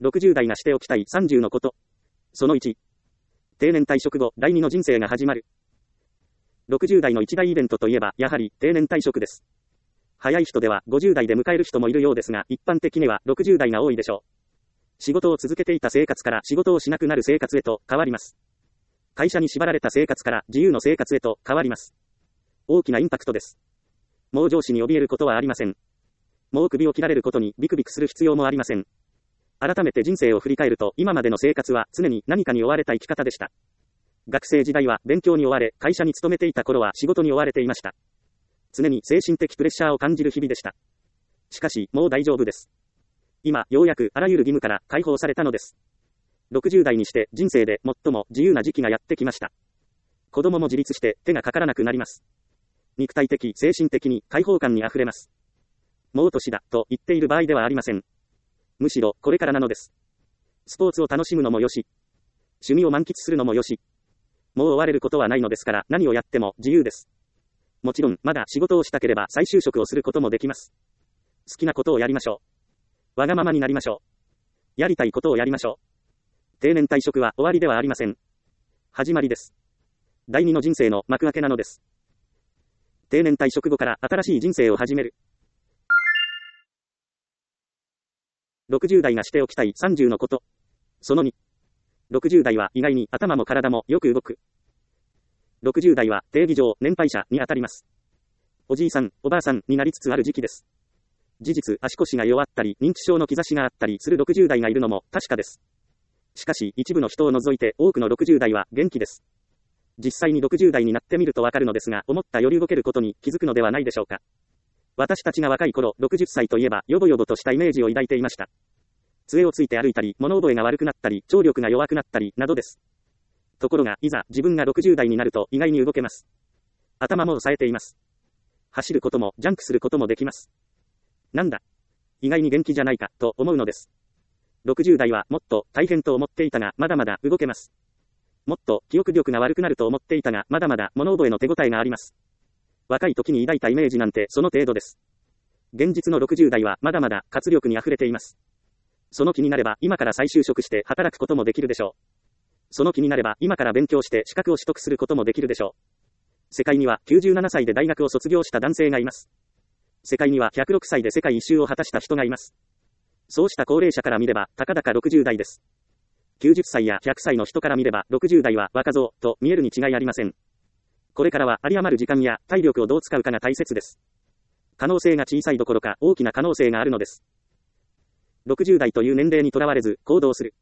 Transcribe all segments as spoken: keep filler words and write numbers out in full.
ろくじゅう代がしておきたいさんじゅうのこと。そのいち。定年退職後、第二の人生が始まる。ろくじゅう代の一大イベントといえば、やはり定年退職です。早い人ではごじゅう代で迎える人もいるようですが、一般的にはろくじゅう代が多いでしょう。仕事を続けていた生活から仕事をしなくなる生活へと変わります。会社に縛られた生活から自由の生活へと変わります。大きなインパクトです。もう上司に怯えることはありません。もう首を切られることにビクビクする必要もありません。改めて人生を振り返ると、今までの生活は常に何かに追われた生き方でした。学生時代は勉強に追われ、会社に勤めていた頃は仕事に追われていました。常に精神的プレッシャーを感じる日々でした。しかし、もう大丈夫です。今、ようやくあらゆる義務から解放されたのです。ろくじゅう代にして人生で最も自由な時期がやってきました。子供も自立して手がかからなくなります。肉体的、精神的に解放感にあふれます。もう年だ、と言っている場合ではありません。むしろ、これからなのです。スポーツを楽しむのもよし、趣味を満喫するのもよし、もう追われることはないのですから、何をやっても自由です。もちろん、まだ仕事をしたければ再就職をすることもできます。好きなことをやりましょう。わがままになりましょう。やりたいことをやりましょう。定年退職は終わりではありません。始まりです。第二の人生の幕開けなのです。定年退職後から新しい人生を始める。ろくじゅう代がしておきたいさんじゅうのこと。そのに。ろくじゅう代は意外に頭も体もよく動く。ろくじゅう代は定義上年配者に当たります。おじいさん、おばあさんになりつつある時期です。事実、足腰が弱ったり、認知症の兆しがあったりするろくじゅう代がいるのも確かです。しかし、一部の人を除いて多くのろくじゅう代は元気です。実際にろくじゅう代になってみるとわかるのですが、思ったより動けることに気づくのではないでしょうか。私たちが若い頃、ろくじゅっさいといえば、よぼよぼとしたイメージを抱いていました。杖をついて歩いたり、物覚えが悪くなったり、聴力が弱くなったり、などです。ところが、いざ自分がろくじゅう代になると意外に動けます。頭も冴えています。走ることも、ジャンプすることもできます。なんだ、意外に元気じゃないか、と思うのです。ろくじゅう代はもっと大変と思っていたが、まだまだ動けます。もっと記憶力が悪くなると思っていたが、まだまだ物覚えの手応えがあります。若い時に抱いたイメージなんてその程度です。現実のろくじゅう代はまだまだ活力に溢れています。その気になれば今から再就職して働くこともできるでしょう。その気になれば今から勉強して資格を取得することもできるでしょう。世界にはきゅうじゅうななさいで大学を卒業した男性がいます。世界にはひゃくろくさいで世界一周を果たした人がいます。そうした高齢者から見ればたかだかろくじゅう代です。きゅうじゅっさいやひゃくさいの人から見ればろくじゅう代は若造と見えるに違いありません。これからは有り余る時間や体力をどう使うかが大切です。可能性が小さいどころか大きな可能性があるのです。ろくじゅう代という年齢にとらわれず行動する。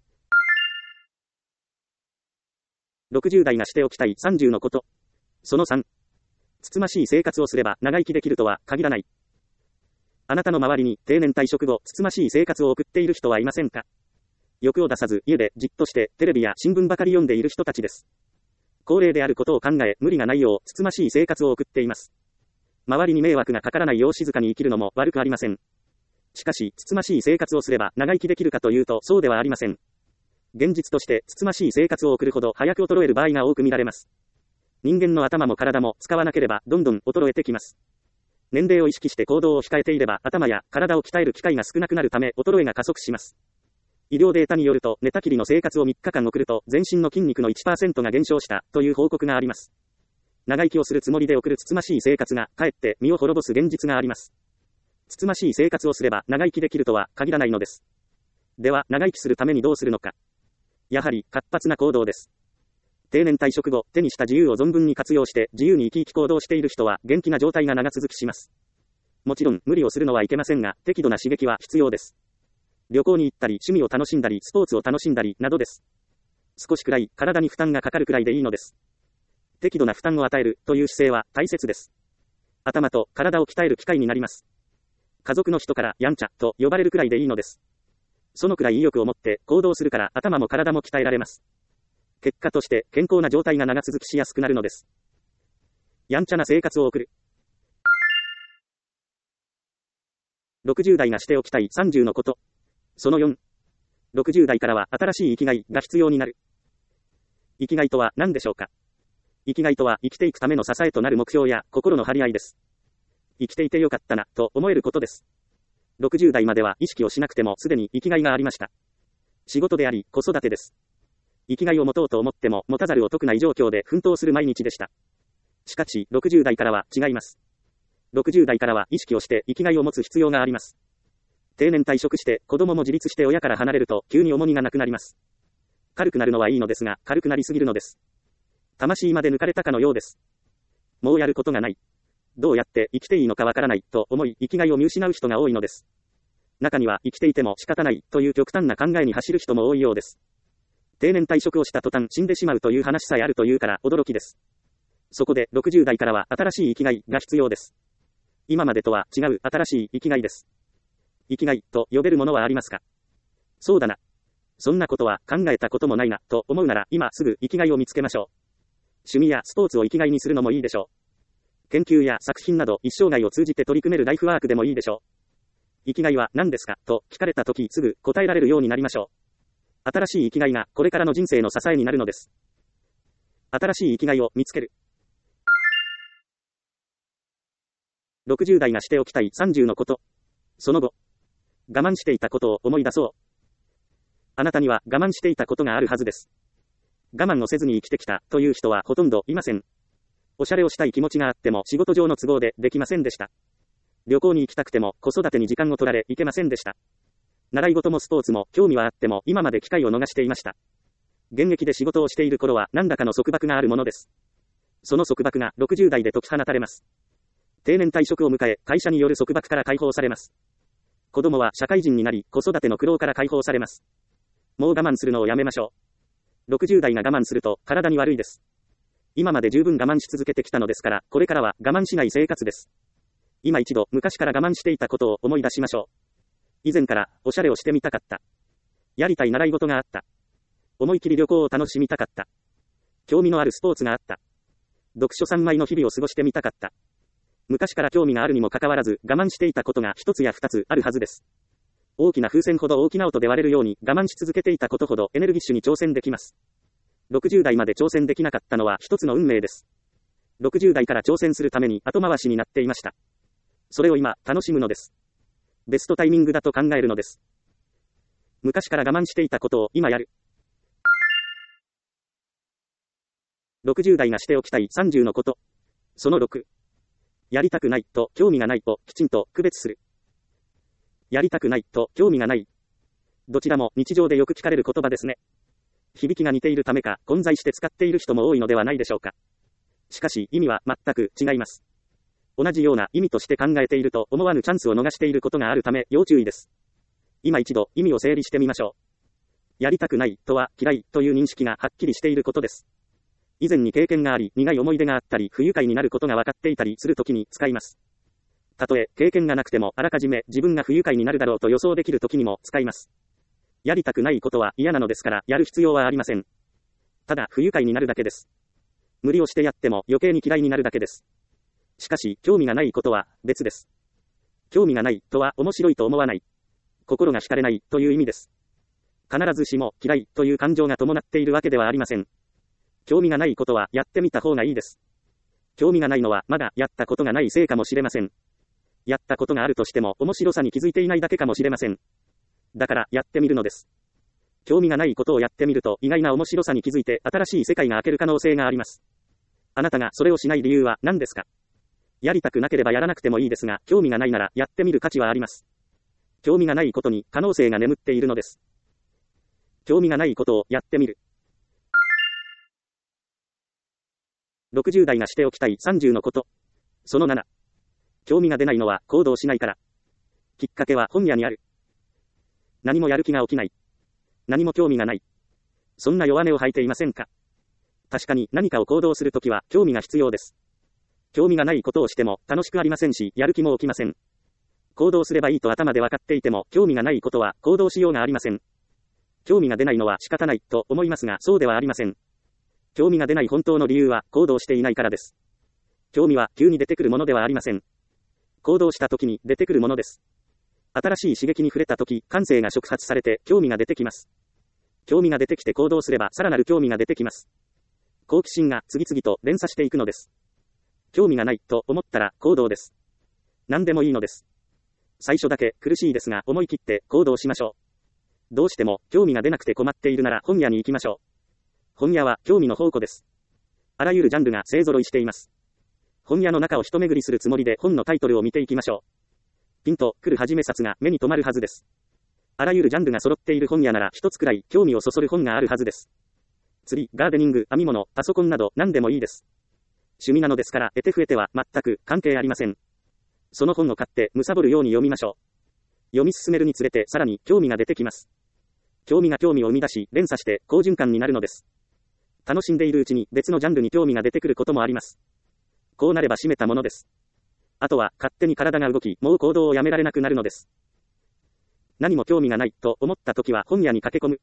ろくじゅう代がしておきたいさんじゅうのこと。そのさん。つつましい生活をすれば長生きできるとは限らない。あなたの周りに定年退職後つつましい生活を送っている人はいませんか？欲を出さず家でじっとしてテレビや新聞ばかり読んでいる人たちです。高齢であることを考え無理がないようつつましい生活を送っています。周りに迷惑がかからないよう静かに生きるのも悪くありません。しかし、つつましい生活をすれば長生きできるかというとそうではありません。現実としてつつましい生活を送るほど早く衰える場合が多く見られます。人間の頭も体も使わなければどんどん衰えてきます。年齢を意識して行動を控えていれば頭や体を鍛える機会が少なくなるため衰えが加速します。医療データによると寝たきりの生活をみっかかん送ると全身の筋肉の いちパーセント が減少したという報告があります。長生きをするつもりで送るつつましい生活がかえって身を滅ぼす現実があります。つつましい生活をすれば長生きできるとは限らないのです。では長生きするためにどうするのか。やはり活発な行動です。定年退職後手にした自由を存分に活用して自由に生き生き行動している人は元気な状態が長続きします。もちろん無理をするのはいけませんが適度な刺激は必要です。旅行に行ったり趣味を楽しんだりスポーツを楽しんだりなどです。少しくらい体に負担がかかるくらいでいいのです。適度な負担を与えるという姿勢は大切です。頭と体を鍛える機会になります。家族の人からやんちゃと呼ばれるくらいでいいのです。そのくらい意欲を持って行動するから頭も体も鍛えられます。結果として健康な状態が長続きしやすくなるのです。やんちゃな生活を送る。ろくじゅう代がしておきたいさんじゅうのこと。そのよん。ろくじゅう代からは新しい生きがいが必要になる。生きがいとは何でしょうか。生きがいとは生きていくための支えとなる目標や心の張り合いです。生きていてよかったなと思えることです。ろくじゅう代までは意識をしなくてもすでに生きがいがありました。 仕事であり、子育てです。生きがいを持とうと思っても持たざるを得ない状況で奮闘する毎日でした。しかし、ろくじゅう代からは違います。ろくじゅう代からは意識をして生きがいを持つ必要があります。定年退職して子供も自立して親から離れると急に重荷がなくなります。軽くなるのはいいのですが、軽くなりすぎるのです。魂まで抜かれたかのようです。もうやることがない。どうやって生きていいのかわからないと思い生きがいを見失う人が多いのです。中には生きていても仕方ないという極端な考えに走る人も多いようです。定年退職をした途端死んでしまうという話さえあるというから驚きです。そこでろくじゅう代からは新しい生きがいが必要です。今までとは違う新しい生きがいです。生きがいと呼べるものはありますか？そうだな。そんなことは考えたこともないなと思うなら今すぐ生きがいを見つけましょう。趣味やスポーツを生きがいにするのもいいでしょう。研究や作品など一生涯を通じて取り組めるライフワークでもいいでしょう。生きがいは何ですかと聞かれたときすぐ答えられるようになりましょう。新しい生きがいがこれからの人生の支えになるのです。新しい生きがいを見つける。ろくじゅう代がしておきたいさんじゅうのこと。その後、我慢していたことを思い出そう。あなたには我慢していたことがあるはずです。我慢をせずに生きてきたという人はほとんどいません。おしゃれをしたい気持ちがあっても仕事上の都合でできませんでした。旅行に行きたくても子育てに時間を取られ行けませんでした。習い事もスポーツも興味はあっても今まで機会を逃していました。現役で仕事をしている頃は何らかの束縛があるものです。その束縛がろくじゅう代で解き放たれます。定年退職を迎え、会社による束縛から解放されます。子供は社会人になり、子育ての苦労から解放されます。もう我慢するのをやめましょう。ろくじゅう代が我慢すると体に悪いです。今まで十分我慢し続けてきたのですから、これからは我慢しない生活です。今一度昔から我慢していたことを思い出しましょう。以前からおしゃれをしてみたかった。やりたい習い事があった。思い切り旅行を楽しみたかった。興味のあるスポーツがあった。読書三昧の日々を過ごしてみたかった。昔から興味があるにもかかわらず我慢していたことが一つや二つあるはずです。大きな風船ほど大きな音で割れるように我慢し続けていたことほどエネルギッシュに挑戦できます。ろくじゅう代まで挑戦できなかったのは一つの運命です。ろくじゅう代から挑戦するために後回しになっていました。それを今楽しむのです。ベストタイミングだと考えるのです。昔から我慢していたことを今やる。ろくじゅう代がしておきたいさんじゅうのこと。そのろく。やりたくないと興味がないをきちんと区別する。やりたくないと興味がない。どちらも日常でよく聞かれる言葉ですね。響きが似ているためか混在して使っている人も多いのではないでしょうか。しかし意味は全く違います。同じような意味として考えていると思わぬチャンスを逃していることがあるため要注意です。今一度意味を整理してみましょう。やりたくないとは嫌いという認識がはっきりしていることです。以前に経験があり、苦い思い出があったり、不愉快になることが分かっていたりするときに使います。たとえ経験がなくてもあらかじめ自分が不愉快になるだろうと予想できるときにも使います。やりたくないことは嫌なのですからやる必要はありません。ただ不愉快になるだけです。無理をしてやっても余計に嫌いになるだけです。しかし興味がないことは別です。興味がないとは面白いと思わない。心が惹かれないという意味です。必ずしも嫌いという感情が伴っているわけではありません。興味がないことはやってみた方がいいです。興味がないのはまだやったことがないせいかもしれません。やったことがあるとしても面白さに気づいていないだけかもしれません。だからやってみるのです。興味がないことをやってみると意外な面白さに気づいて新しい世界が開ける可能性があります。あなたがそれをしない理由は何ですか？やりたくなければやらなくてもいいですが、興味がないならやってみる価値はあります。興味がないことに可能性が眠っているのです。興味がないことをやってみる。ろくじゅう代がしておきたいさんじゅうのこと。そのなな。興味が出ないのは行動しないから。きっかけは本屋にある。何もやる気が起きない。何も興味がない。そんな弱音を吐いていませんか？確かに何かを行動するときは興味が必要です。興味がないことをしても楽しくありませんし、やる気も起きません。行動すればいいと頭で分かっていても興味がないことは行動しようがありません。興味が出ないのは仕方ないと思いますが、そうではありません。興味が出ない本当の理由は行動していないからです。興味は急に出てくるものではありません。行動した時に出てくるものです。新しい刺激に触れた時、感性が触発されて興味が出てきます。興味が出てきて行動すればさらなる興味が出てきます。好奇心が次々と連鎖していくのです。興味がないと思ったら行動です。何でもいいのです。最初だけ苦しいですが思い切って行動しましょう。 どうしても興味が出なくて困っているなら本屋に行きましょう。本屋は興味の宝庫です。あらゆるジャンルが勢揃いしています。本屋の中を一巡りするつもりで本のタイトルを見ていきましょう。ピンと来るはじめ冊が目に留まるはずです。あらゆるジャンルが揃っている本屋なら一つくらい興味をそそる本があるはずです。釣り、ガーデニング、編み物、パソコンなど何でもいいです。趣味なのですから得て増えては全く関係ありません。その本を買って貪るように読みましょう。読み進めるにつれてさらに興味が出てきます。興味が興味を生み出し連鎖して好循環になるのです。楽しんでいるうちに別のジャンルに興味が出てくることもあります。こうなれば締めたものです。あとは勝手に体が動き、もう行動をやめられなくなるのです。何も興味がないと思った時は本屋に駆け込む。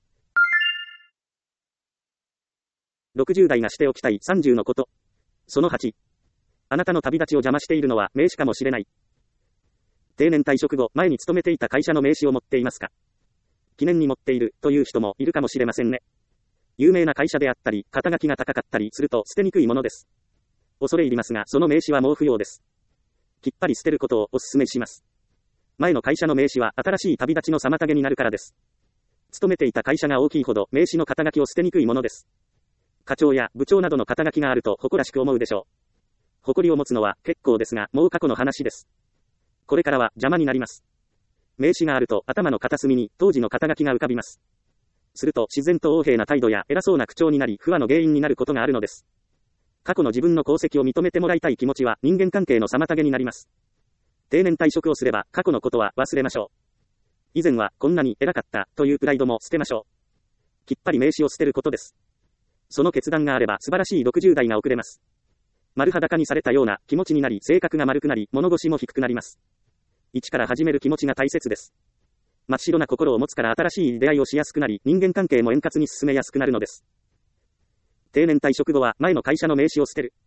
ろくじゅう代がしておきたいさんじゅうのこと。そのはち。あなたの旅立ちを邪魔しているのは名刺かもしれない。定年退職後、前に勤めていた会社の名刺を持っていますか？記念に持っているという人もいるかもしれませんね。有名な会社であったり、肩書きが高かったりすると捨てにくいものです。恐れ入りますが、その名刺はもう不要です。きっぱり捨てることをお勧めします。前の会社の名刺は新しい旅立ちの妨げになるからです。勤めていた会社が大きいほど名刺の肩書きを捨てにくいものです。課長や部長などの肩書きがあると誇らしく思うでしょう。誇りを持つのは結構ですが、もう過去の話です。これからは邪魔になります。名刺があると頭の片隅に当時の肩書きが浮かびます。すると自然と横柄な態度や偉そうな口調になり不和の原因になることがあるのです。過去の自分の功績を認めてもらいたい気持ちは人間関係の妨げになります。定年退職をすれば過去のことは忘れましょう。以前はこんなに偉かったというプライドも捨てましょう。きっぱり名刺を捨てることです。その決断があれば素晴らしいろくじゅう代が送れます。丸裸にされたような気持ちになり性格が丸くなり物腰も低くなります。一から始める気持ちが大切です。真っ白な心を持つから新しい出会いをしやすくなり人間関係も円滑に進めやすくなるのです。定年退職後は前の会社の名刺を捨てる。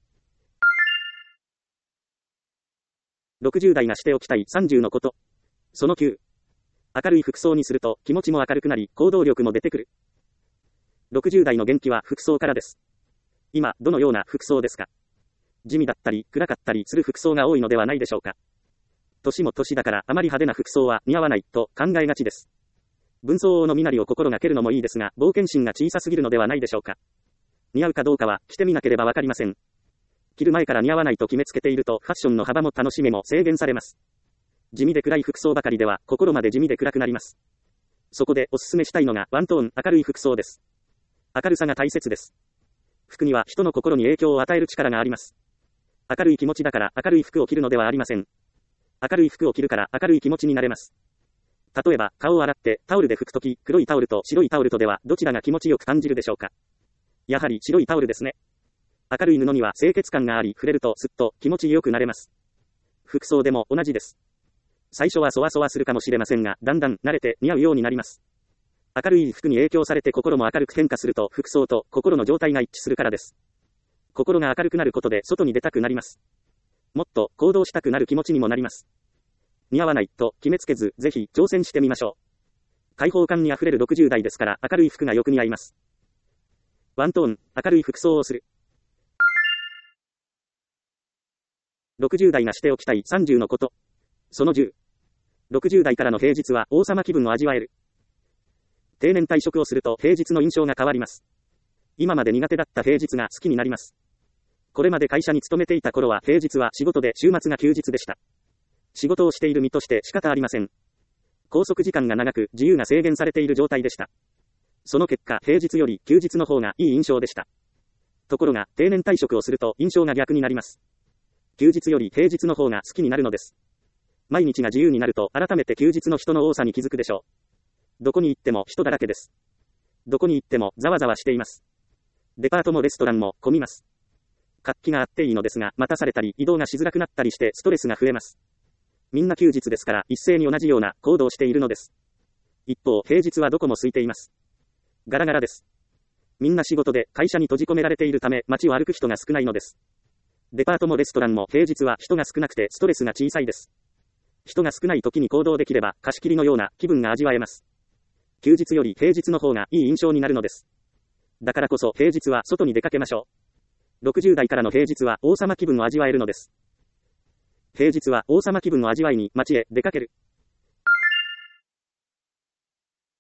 ろくじゅう代がしておきたいさんじゅうのこと。そのきゅう。明るい服装にすると気持ちも明るくなり行動力も出てくる。ろくじゅう代の元気は服装からです。今どのような服装ですか？地味だったり暗かったりする服装が多いのではないでしょうか。年も年だからあまり派手な服装は似合わないと考えがちです。文相応の身なりを心がけるのもいいですが冒険心が小さすぎるのではないでしょうか。似合うかどうかは着てみなければわかりません。着る前から似合わないと決めつけているとファッションの幅も楽しめも制限されます。地味で暗い服装ばかりでは心まで地味で暗くなります。そこでおすすめしたいのがワントーン明るい服装です。明るさが大切です。服には人の心に影響を与える力があります。明るい気持ちだから明るい服を着るのではありません。明るい服を着るから明るい気持ちになれます。例えば顔を洗ってタオルで拭くとき黒いタオルと白いタオルとではどちらが気持ちよく感じるでしょうか。やはり白いタオルですね。明るい布には清潔感があり触れるとすっと気持ちよくなれます。服装でも同じです。最初はそわそわするかもしれませんがだんだん慣れて似合うようになります。明るい服に影響されて心も明るく変化すると服装と心の状態が一致するからです。心が明るくなることで外に出たくなります。もっと行動したくなる気持ちにもなります。似合わないと決めつけずぜひ挑戦してみましょう。開放感にあふれるろくじゅう代ですから明るい服がよく似合います。ワントーン明るい服装をする。ろくじゅう代がしておきたいさんじゅうのこと。そのじゅう。ろくじゅう代からの平日は王様気分を味わえる。定年退職をすると平日の印象が変わります。今まで苦手だった平日が好きになります。これまで会社に勤めていた頃は平日は仕事で週末が休日でした。仕事をしている身として仕方ありません。拘束時間が長く自由が制限されている状態でした。その結果平日より休日の方がいい印象でした。ところが定年退職をすると印象が逆になります。休日より平日の方が好きになるのです。毎日が自由になると改めて休日の人の多さに気づくでしょう。どこに行っても人だらけです。どこに行ってもざわざわしています。デパートもレストランも混みます。活気があっていいのですが、待たされたり移動がしづらくなったりしてストレスが増えます。みんな休日ですから一斉に同じような行動をしているのです。一方、平日はどこも空いています。ガラガラです。みんな仕事で会社に閉じ込められているため街を歩く人が少ないのです。デパートもレストランも平日は人が少なくてストレスが小さいです。人が少ない時に行動できれば貸し切りのような気分が味わえます。休日より平日の方がいい印象になるのです。だからこそ平日は外に出かけましょう。ろくじゅう代からの平日は王様気分を味わえるのです。平日は王様気分を味わいに街へ出かける。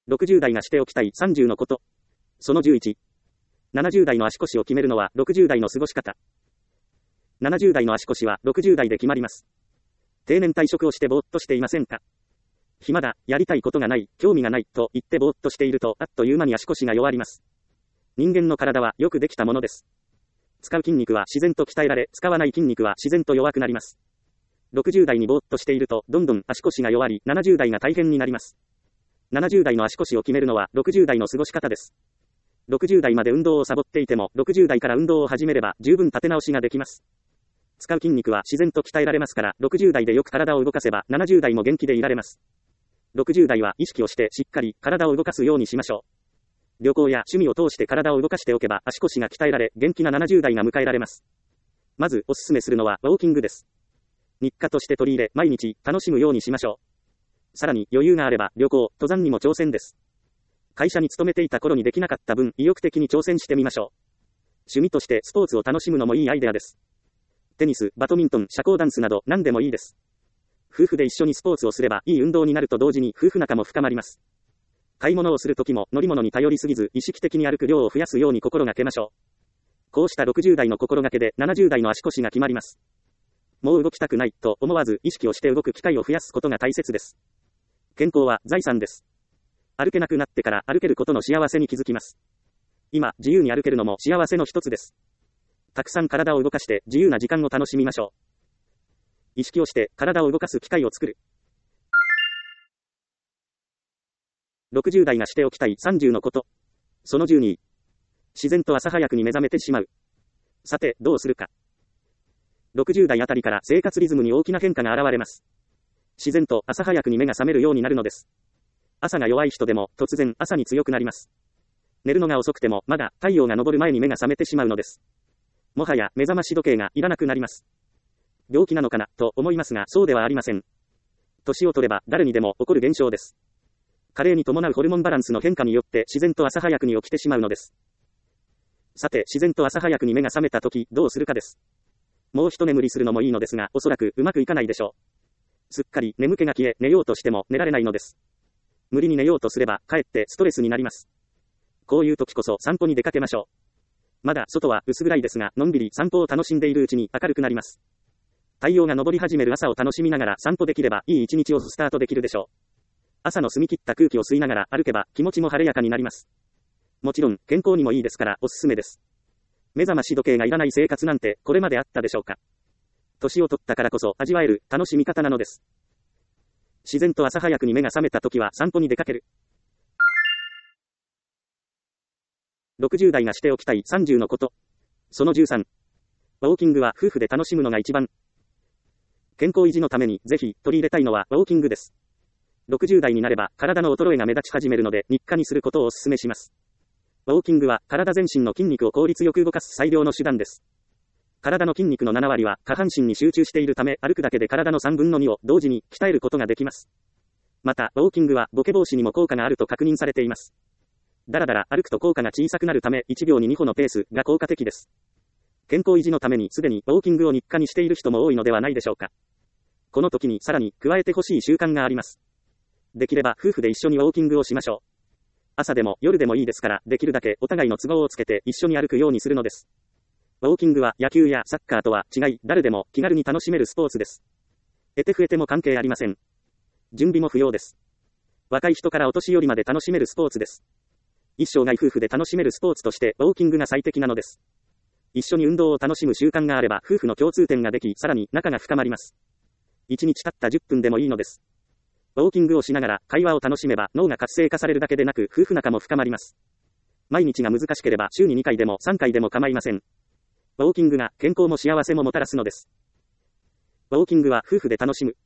ろくじゅう代がしておきたいさんじゅうのこと。そのじゅういち。ななじゅう代の足腰を決めるのはろくじゅう代の過ごし方。ななじゅう代の足腰はろくじゅう代で決まります。定年退職をしてぼーっとしていませんか？暇だ、やりたいことがない、興味がないと言ってぼーっとしているとあっという間に足腰が弱ります。人間の体はよくできたものです。使う筋肉は自然と鍛えられ、使わない筋肉は自然と弱くなります。ろくじゅう代にぼーっとしているとどんどん足腰が弱り、ななじゅう代が大変になります。ななじゅう代の足腰を決めるのはろくじゅう代の過ごし方です。ろくじゅう代まで運動をサボっていてもろくじゅう代から運動を始めれば十分立て直しができます。使う筋肉は自然と鍛えられますから、ろくじゅう代でよく体を動かせばななじゅう代も元気でいられます。ろくじゅう代は意識をしてしっかり体を動かすようにしましょう。旅行や趣味を通して体を動かしておけば足腰が鍛えられ、元気なななじゅう代が迎えられます。まずおすすめするのはウォーキングです。日課として取り入れ、毎日楽しむようにしましょう。さらに余裕があれば旅行、登山にも挑戦です。会社に勤めていた頃にできなかった分、意欲的に挑戦してみましょう。趣味としてスポーツを楽しむのもいいアイデアです。テニス、バドミントン、社交ダンスなど何でもいいです。夫婦で一緒にスポーツをすればいい運動になると同時に夫婦仲も深まります。買い物をするときも乗り物に頼りすぎず意識的に歩く量を増やすように心がけましょう。こうしたろくじゅう代の心がけでななじゅう代の足腰が決まります。もう動きたくないと思わず意識をして動く機会を増やすことが大切です。健康は財産です。歩けなくなってから歩けることの幸せに気づきます。今、自由に歩けるのも幸せの一つです。たくさん体を動かして自由な時間を楽しみましょう。意識をして体を動かす機会を作る。ろくじゅう代がしておきたいさんじゅうのこと。そのじゅうに。自然と朝早くに目覚めてしまう。さて、どうするか。ろくじゅう代あたりから生活リズムに大きな変化が現れます。自然と朝早くに目が覚めるようになるのです。朝が弱い人でも突然朝に強くなります。寝るのが遅くてもまだ太陽が昇る前に目が覚めてしまうのです。もはや目覚まし時計がいらなくなります。病気なのかなと思いますがそうではありません。年を取れば誰にでも起こる現象です。加齢に伴うホルモンバランスの変化によって自然と朝早くに起きてしまうのです。さて自然と朝早くに目が覚めた時どうするかです。もう一眠りするのもいいのですがおそらくうまくいかないでしょう。すっかり眠気が消え寝ようとしても寝られないのです。無理に寝ようとすればかえってストレスになります。こういう時こそ散歩に出かけましょう。まだ外は薄暗いですがのんびり散歩を楽しんでいるうちに明るくなります。太陽が昇り始める朝を楽しみながら散歩できればいい一日をスタートできるでしょう。朝の澄み切った空気を吸いながら歩けば気持ちも晴れやかになります。もちろん健康にもいいですからおすすめです。目覚まし時計がいらない生活なんてこれまであったでしょうか。年を取ったからこそ味わえる楽しみ方なのです。自然と朝早くに目が覚めた時は散歩に出かける。ろくじゅう代がしておきたいさんじゅうのこと。そのじゅうさん。ウォーキングは夫婦で楽しむのが一番。健康維持のためにぜひ取り入れたいのはウォーキングです。ろくじゅう代になれば体の衰えが目立ち始めるので日課にすることをお勧めします。ウォーキングは体全身の筋肉を効率よく動かす最良の手段です。体の筋肉のなな割は下半身に集中しているため歩くだけで体のさんぶんのにを同時に鍛えることができます。またウォーキングはボケ防止にも効果があると確認されています。だらだら歩くと効果が小さくなるためいちびょうにに歩のペースが効果的です。健康維持のためにすでにウォーキングを日課にしている人も多いのではないでしょうか。この時にさらに加えてほしい習慣があります。できれば夫婦で一緒にウォーキングをしましょう。朝でも夜でもいいですからできるだけお互いの都合をつけて一緒に歩くようにするのです。ウォーキングは野球やサッカーとは違い誰でも気軽に楽しめるスポーツです。得て増えても関係ありません。準備も不要です。若い人からお年寄りまで楽しめるスポーツです。一生涯夫婦で楽しめるスポーツとしてウォーキングが最適なのです。一緒に運動を楽しむ習慣があれば夫婦の共通点ができさらに仲が深まります。いちにちたったじゅっぷんでもいいのです。ウォーキングをしながら会話を楽しめば脳が活性化されるだけでなく夫婦仲も深まります。毎日が難しければ週ににかいでもさんかいでも構いません。ウォーキングが健康も幸せももたらすのです。ウォーキングは夫婦で楽しむ。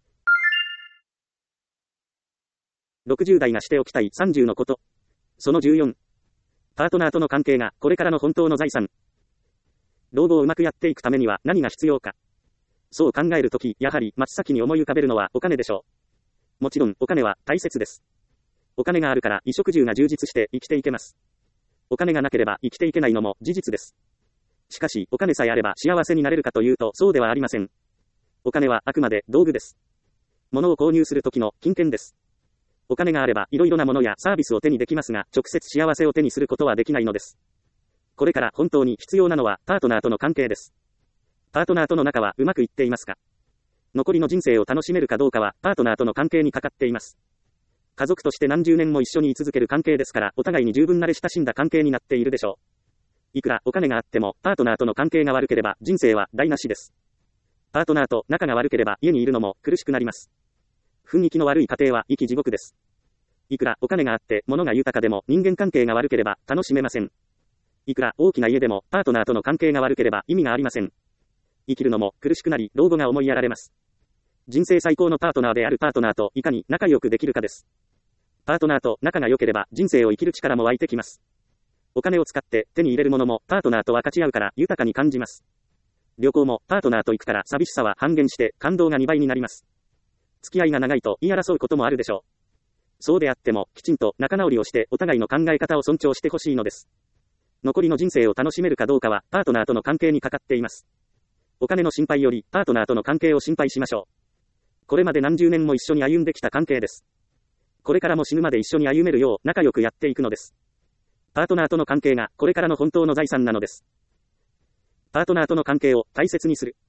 ろくじゅう代がしておきたいさんじゅうのこと。そのじゅうよん。パートナーとの関係がこれからの本当の財産。老後をうまくやっていくためには何が必要か。そう考えるとき、やはり真っ先に思い浮かべるのはお金でしょう。もちろんお金は大切です。お金があるから衣食住が充実して生きていけます。お金がなければ生きていけないのも事実です。しかしお金さえあれば幸せになれるかというとそうではありません。お金はあくまで道具です。物を購入する時の金券です。 お金があれば、いろいろなものやサービスを手にできますが、直接幸せを手にすることはできないのです。これから本当に必要なのは、パートナーとの関係です。パートナーとの仲はうまくいっていますか？残りの人生を楽しめるかどうかは、パートナーとの関係にかかっています。家族として何十年も一緒に居続ける関係ですから、お互いに十分慣れ親しんだ関係になっているでしょう。いくらお金があっても、パートナーとの関係が悪ければ、人生は台無しです。パートナーと仲が悪ければ、家にいるのも苦しくなります。雰囲気の悪い家庭は生き地獄です。いくらお金があって、物が豊かでも、人間関係が悪ければ、楽しめません。いくら大きな家でも、パートナーとの関係が悪ければ、意味がありません。生きるのも苦しくなり、老後が思いやられます。人生最高のパートナーであるパートナーといかに仲良くできるかです。パートナーと仲が良ければ、人生を生きる力も湧いてきます。お金を使って手に入れるものも、パートナーと分かち合うから豊かに感じます。旅行もパートナーと行くから寂しさは半減して感動がにばいになります。付き合いが長いと言い争うこともあるでしょう。そうであっても、きちんと仲直りをしてお互いの考え方を尊重してほしいのです。残りの人生を楽しめるかどうかは、パートナーとの関係にかかっています。お金の心配より、パートナーとの関係を心配しましょう。これまで何十年も一緒に歩んできた関係です。これからも死ぬまで一緒に歩めるよう仲良くやっていくのです。パートナーとの関係がこれからの本当の財産なのです。パートナーとの関係を大切にする。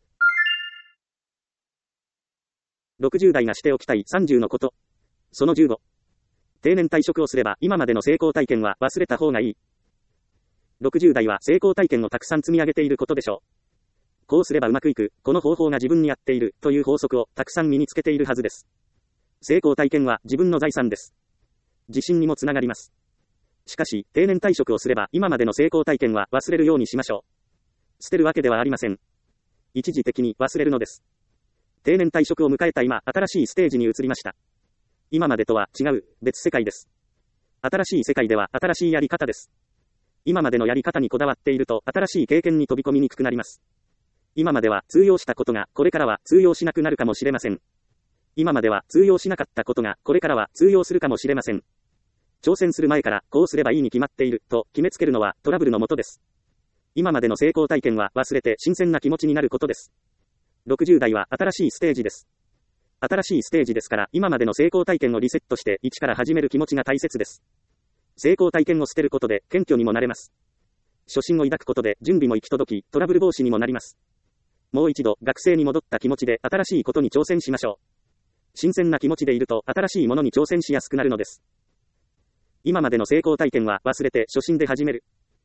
ろくじゅう代がしておきたいさんじゅうのこと。そのじゅうご。定年退職をすれば今までの成功体験は忘れた方がいい。ろくじゅう代は成功体験をたくさん積み上げていることでしょう。こうすればうまくいく、この方法が自分に合っているという法則をたくさん身につけているはずです。成功体験は自分の財産です。自信にもつながります。しかし、定年退職をすれば今までの成功体験は忘れるようにしましょう。捨てるわけではありません。一時的に忘れるのです。定年退職を迎えた今、新しいステージに移りました。今までとは違う、別世界です。新しい世界では新しいやり方です。今までのやり方にこだわっていると、新しい経験に飛び込みにくくなります。今までは通用したことが、これからは通用しなくなるかもしれません。今までは通用しなかったことが、これからは通用するかもしれません。挑戦する前から、こうすればいいに決まっている、と決めつけるのはトラブルのもとです。今までの成功体験は忘れて新鮮な気持ちになることです。ろくじゅう代は新しいステージです。新しいステージですから、今までの成功体験をリセットして一から始める気持ちが大切です。成功体験を捨てることで謙虚にもなれます。初心を抱くことで準備も行き届き、トラブル防止にもなります。もう一度学生に戻った気持ちで新しいことに挑戦しましょう。新鮮な気持ちでいると新しいものに挑戦しやすくなるのです。今までの成功体験は忘れて初心で始める。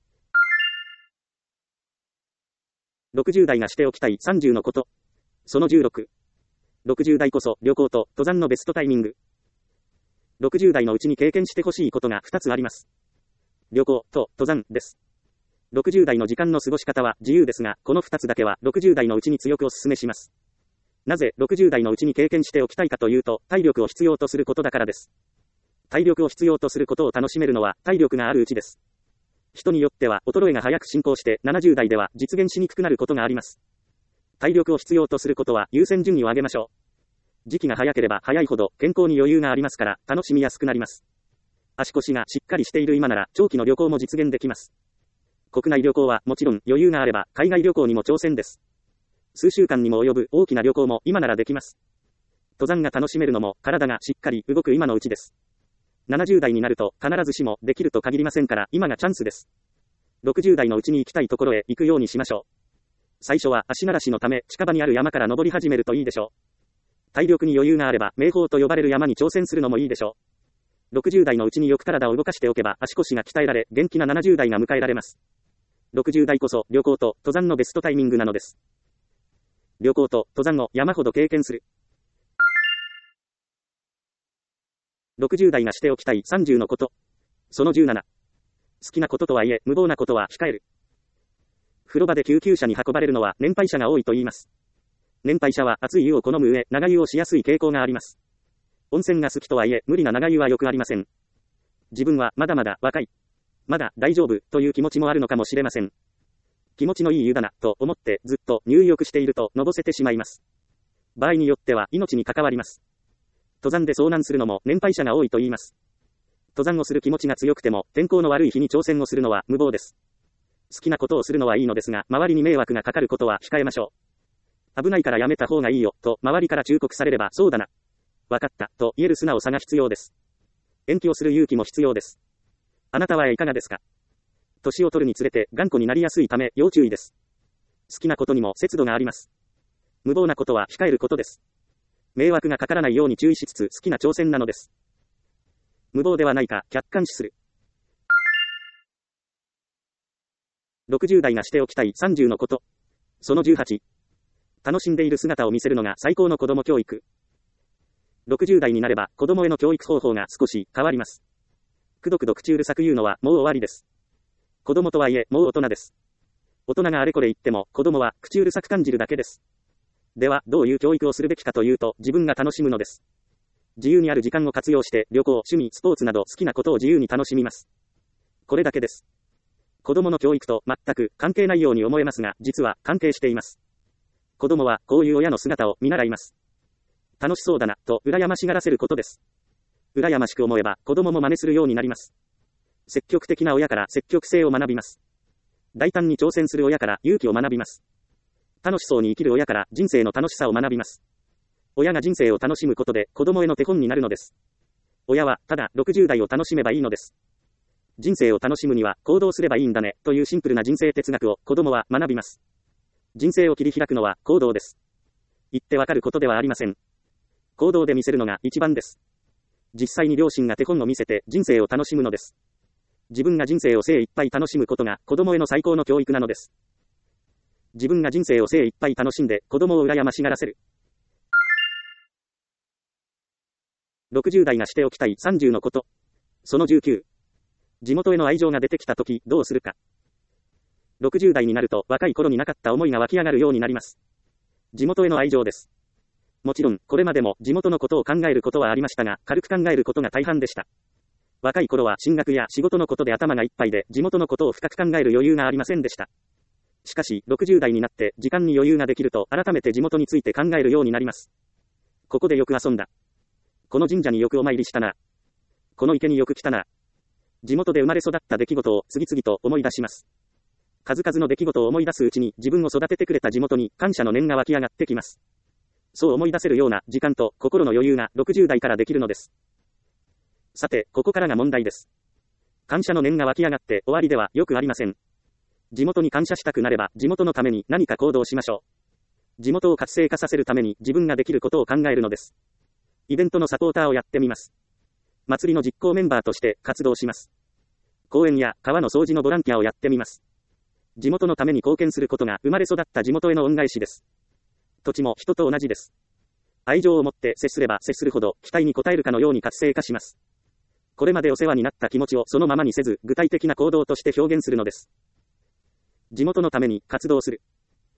ろくじゅう代がしておきたいさんじゅうのこと。そのじゅうろく。ろくじゅう代こそ旅行と登山のベストタイミング。ろくじゅう代のうちに経験してほしいことがふたつあります。旅行と登山です。ろくじゅう代の時間の過ごし方は自由ですが、このふたつだけはろくじゅう代のうちに強くお勧めします。なぜろくじゅう代のうちに経験しておきたいかというと、体力を必要とすることだからです。体力を必要とすることを楽しめるのは体力があるうちです。人によっては衰えが早く進行してななじゅう代では実現しにくくなることがあります。体力を必要とすることは優先順位を上げましょう。時期が早ければ早いほど健康に余裕がありますから楽しみやすくなります。足腰がしっかりしている今なら長期の旅行も実現できます。国内旅行はもちろん余裕があれば海外旅行にも挑戦です。数週間にも及ぶ大きな旅行も今ならできます。登山が楽しめるのも体がしっかり動く今のうちです。ななじゅう代になると必ずしもできると限りませんから今がチャンスです。ろくじゅう代のうちに行きたいところへ行くようにしましょう。最初は足慣らしのため近場にある山から登り始めるといいでしょう。体力に余裕があれば名峰と呼ばれる山に挑戦するのもいいでしょう。ろくじゅう代のうちによく体を動かしておけば足腰が鍛えられ元気なななじゅう代が迎えられます。ろくじゅう代こそ旅行と登山のベストタイミングなのです。旅行と登山を山ほど経験する。ろくじゅう代がしておきたいさんじゅうのこと。そのじゅうなな。好きなこととはいえ無謀なことは控える。風呂場で救急車に運ばれるのは年配者が多いと言います。年配者は熱い湯を好む上、長湯をしやすい傾向があります。温泉が好きとはいえ無理な長湯はよくありません。自分はまだまだ若い。まだ大丈夫という気持ちもあるのかもしれません。気持ちのいい湯だなと思ってずっと入浴しているとのぼせてしまいます。場合によっては命に関わります。登山で遭難するのも年配者が多いと言います。登山をする気持ちが強くても天候の悪い日に挑戦をするのは無謀です。好きなことをするのはいいのですが、周りに迷惑がかかることは控えましょう。危ないからやめた方がいいよと周りから忠告されればそうだな。 わかった、と言える素直さが必要です。延期をする勇気も必要です。あなたはいかがですか？年を取るにつれて頑固になりやすいため要注意です。好きなことにも節度があります。無謀なことは控えることです。迷惑がかからないように注意しつつ好きな挑戦なのです。無謀ではないか、客観視する。ろくじゅう代がしておきたいさんじゅうのこと。そのじゅうはち。楽しんでいる姿を見せるのが最高の子供教育。ろくじゅう代になれば子供への教育方法が少し変わります。くどくど口うるさく言うのはもう終わりです。子供とはいえもう大人です。大人があれこれ言っても子供は口うるさく感じるだけです。ではどういう教育をするべきかというと、自分が楽しむのです。自由にある時間を活用して旅行、趣味、スポーツなど好きなことを自由に楽しみます。これだけです。子供の教育と全く関係ないように思えますが、実は関係しています。子供はこういう親の姿を見習います。楽しそうだな、と羨ましがらせることです。羨ましく思えば子供も真似するようになります。積極的な親から積極性を学びます。大胆に挑戦する親から勇気を学びます。楽しそうに生きる親から人生の楽しさを学びます。親が人生を楽しむことで子供への手本になるのです。親はただろくじゅう代を楽しめばいいのです。人生を楽しむには行動すればいいんだね、というシンプルな人生哲学を子供は学びます。人生を切り開くのは行動です。言ってわかることではありません。行動で見せるのが一番です。実際に両親が手本を見せて人生を楽しむのです。自分が人生を精一杯楽しむことが子供への最高の教育なのです。自分が人生を精一杯楽しんで子供を羨ましがらせる。ろくじゅう代がしておきたいさんじゅうのこと。そのじゅうきゅう。地元への愛情が出てきたときどうするか。ろくじゅう代になると若い頃になかった思いが湧き上がるようになります。地元への愛情です。もちろんこれまでも地元のことを考えることはありましたが、軽く考えることが大半でした。若い頃は進学や仕事のことで頭がいっぱいで地元のことを深く考える余裕がありませんでした。しかしろくじゅう代になって時間に余裕ができると改めて地元について考えるようになります。ここでよく遊んだ。この神社によくお参りしたな。この池によく来たな。地元で生まれ育った出来事を次々と思い出します。数々の出来事を思い出すうちに自分を育ててくれた地元に感謝の念が湧き上がってきます。そう思い出せるような時間と心の余裕がろくじゅう代からできるのです。さて、ここからが問題です。感謝の念が湧き上がって終わりではよくありません。地元に感謝したくなれば地元のために何か行動しましょう。地元を活性化させるために自分ができることを考えるのです。イベントのサポーターをやってみます。祭りの実行メンバーとして活動します。公園や川の掃除のボランティアをやってみます。地元のために貢献することが生まれ育った地元への恩返しです。土地も人と同じです。愛情を持って接すれば接するほど期待に応えるかのように活性化します。これまでお世話になった気持ちをそのままにせず具体的な行動として表現するのです。地元のために活動する。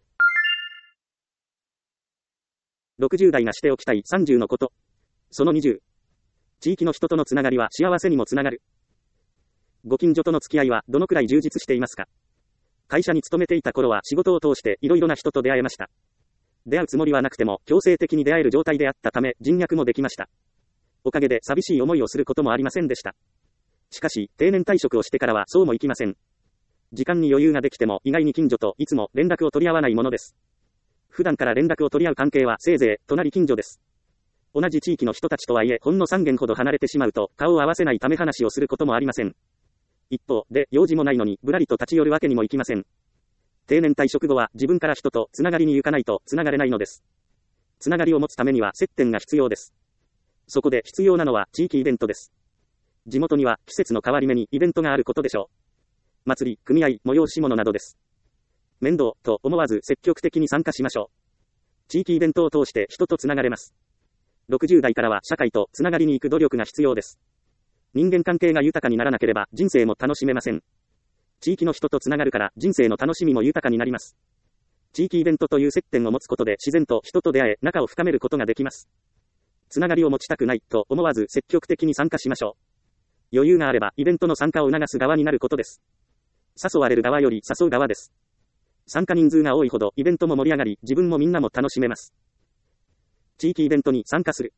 ろくじゅう代がしておきたいさんじゅうのこと。そのにじゅう。地域の人とのつながりは幸せにもつながる。ご近所との付き合いはどのくらい充実していますか？会社に勤めていた頃は仕事を通していろいろな人と出会えました。出会うつもりはなくても強制的に出会える状態であったため人脈もできました。おかげで寂しい思いをすることもありませんでした。しかし定年退職をしてからはそうもいきません。時間に余裕ができても意外に近所といつも連絡を取り合わないものです。普段から連絡を取り合う関係はせいぜい隣近所です。同じ地域の人たちとはいえほんのさん軒ほど離れてしまうと顔を合わせないため話をすることもありません。一方で用事もないのにぶらりと立ち寄るわけにもいきません。定年退職後は自分から人とつながりに行かないとつながれないのです。つながりを持つためには接点が必要です。そこで必要なのは地域イベントです。地元には季節の変わり目にイベントがあることでしょう。祭り、組合、催し物などです。面倒と思わず積極的に参加しましょう。地域イベントを通して人とつながれます。ろくじゅう代からは社会とつながりに行く努力が必要です。人間関係が豊かにならなければ人生も楽しめません。地域の人とつながるから人生の楽しみも豊かになります。地域イベントという接点を持つことで自然と人と出会え仲を深めることができます。つながりを持ちたくないと思わず積極的に参加しましょう。余裕があればイベントの参加を促す側になることです。誘われる側より誘う側です。参加人数が多いほどイベントも盛り上がり自分もみんなも楽しめます。地域イベントに参加する。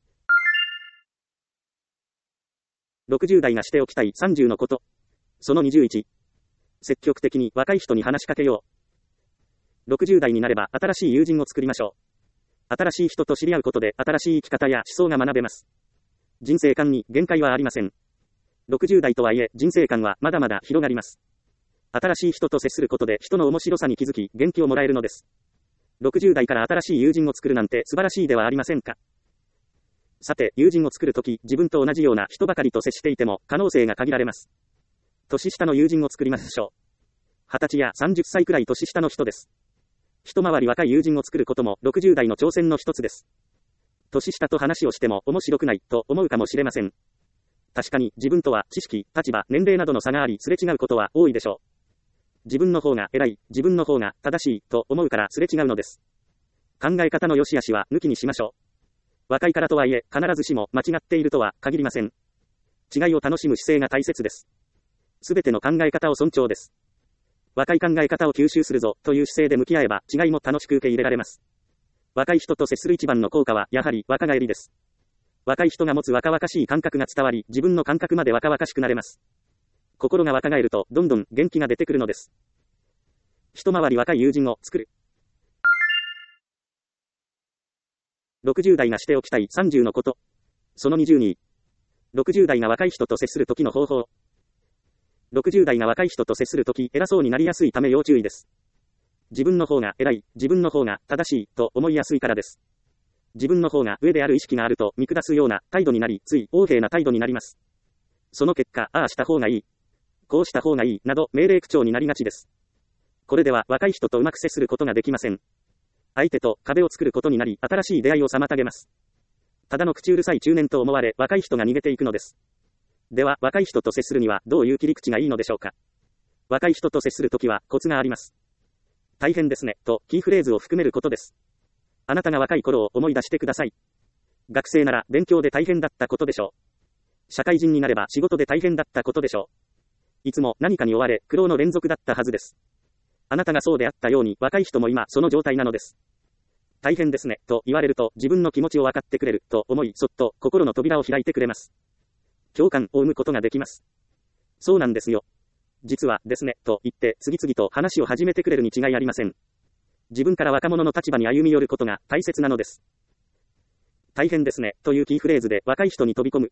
ろくじゅう代がしておきたいさんじゅうのこと。そのにじゅういち。積極的に若い人に話しかけよう。ろくじゅう代になれば新しい友人を作りましょう。 新しい人と知り合うことで新しい生き方や思想が学べます。人生観に限界はありません。ろくじゅう代とはいえ人生観はまだまだ広がります。新しい人と接することで人の面白さに気づき元気をもらえるのです。ろくじゅう代から新しい友人を作るなんて素晴らしいではありませんか。さて、友人を作るとき、自分と同じような人ばかりと接していても可能性が限られます。年下の友人を作りましょう。はたちやさんじゅっさいくらい年下の人です。一回り若い友人を作ることもろくじゅう代の挑戦の一つです。年下と話をしても面白くないと思うかもしれません。確かに自分とは知識、立場、年齢などの差がありすれ違うことは多いでしょう。自分の方が偉い、自分の方が正しいと思うからすれ違うのです。考え方の良し悪しは抜きにしましょう。若いからとはいえ必ずしも間違っているとは限りません。違いを楽しむ姿勢が大切です。すべての考え方を尊重です。若い考え方を吸収するぞという姿勢で向き合えば違いも楽しく受け入れられます。若い人と接する一番の効果はやはり若返りです。若い人が持つ若々しい感覚が伝わり、自分の感覚まで若々しくなれます。心が若返るとどんどん元気が出てくるのです。一回り若い友人を作る。ろくじゅう代がしておきたいさんじゅうのこと。そのにじゅうに。ろくじゅう代が若い人と接する時の方法。ろくじゅう代が若い人と接するとき、偉そうになりやすいため要注意です。自分の方が偉い、自分の方が正しいと思いやすいからです。自分の方が上である意識があると見下すような態度になり、つい横柄な態度になります。その結果、ああした方がいい、こうした方がいいなど命令口調になりがちです。これでは若い人とうまく接することができません。相手と壁を作ることになり、新しい出会いを妨げます。ただの口うるさい中年と思われ、若い人が逃げていくのです。では、若い人と接するにはどういう切り口がいいのでしょうか。若い人と接するときはコツがあります。大変ですね、とキーフレーズを含めることです。あなたが若い頃を思い出してください。学生なら勉強で大変だったことでしょう。社会人になれば仕事で大変だったことでしょう。いつも何かに追われ、苦労の連続だったはずです。あなたがそうであったように若い人も今その状態なのです。大変ですね、と言われると自分の気持ちを分かってくれると思い、そっと心の扉を開いてくれます。共感を生むことができます。そうなんですよ。実はですね、と言って次々と話を始めてくれるに違いありません。自分から若者の立場に歩み寄ることが大切なのです。大変ですね、というキーフレーズで若い人に飛び込む。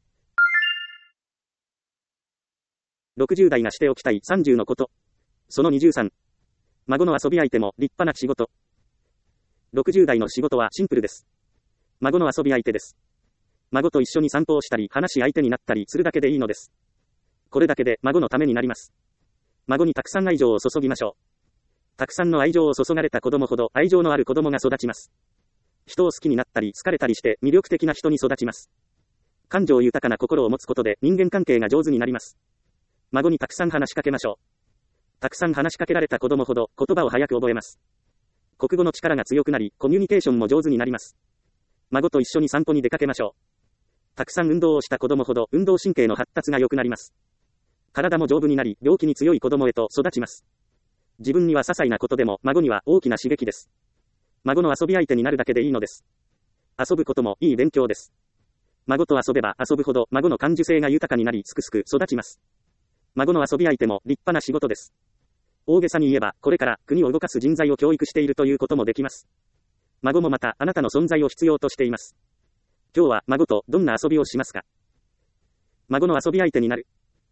ろくじゅう代がしておきたいさんじゅうのこと。そのにじゅうさん。孫の遊び相手も立派な仕事。ろくじゅう代の仕事はシンプルです。孫の遊び相手です。孫と一緒に散歩をしたり、話し相手になったりするだけでいいのです。これだけで孫のためになります。孫にたくさん愛情を注ぎましょう。たくさんの愛情を注がれた子供ほど愛情のある子供が育ちます。人を好きになったり好かれたりして魅力的な人に育ちます。感情豊かな心を持つことで人間関係が上手になります。孫にたくさん話しかけましょう。たくさん話しかけられた子供ほど言葉を早く覚えます。国語の力が強くなり、コミュニケーションも上手になります。孫と一緒に散歩に出かけましょう。たくさん運動をした子供ほど運動神経の発達が良くなります。体も丈夫になり、病気に強い子供へと育ちます。自分には些細なことでも孫には大きな刺激です。孫の遊び相手になるだけでいいのです。遊ぶこともいい勉強です。孫と遊べば遊ぶほど孫の感受性が豊かになり、すくすく育ちます。孫の遊び相手も立派な仕事です。大げさに言えば、これから国を動かす人材を教育しているということもできます。孫もまたあなたの存在を必要としています。今日は孫とどんな遊びをしますか。孫の遊び相手になる。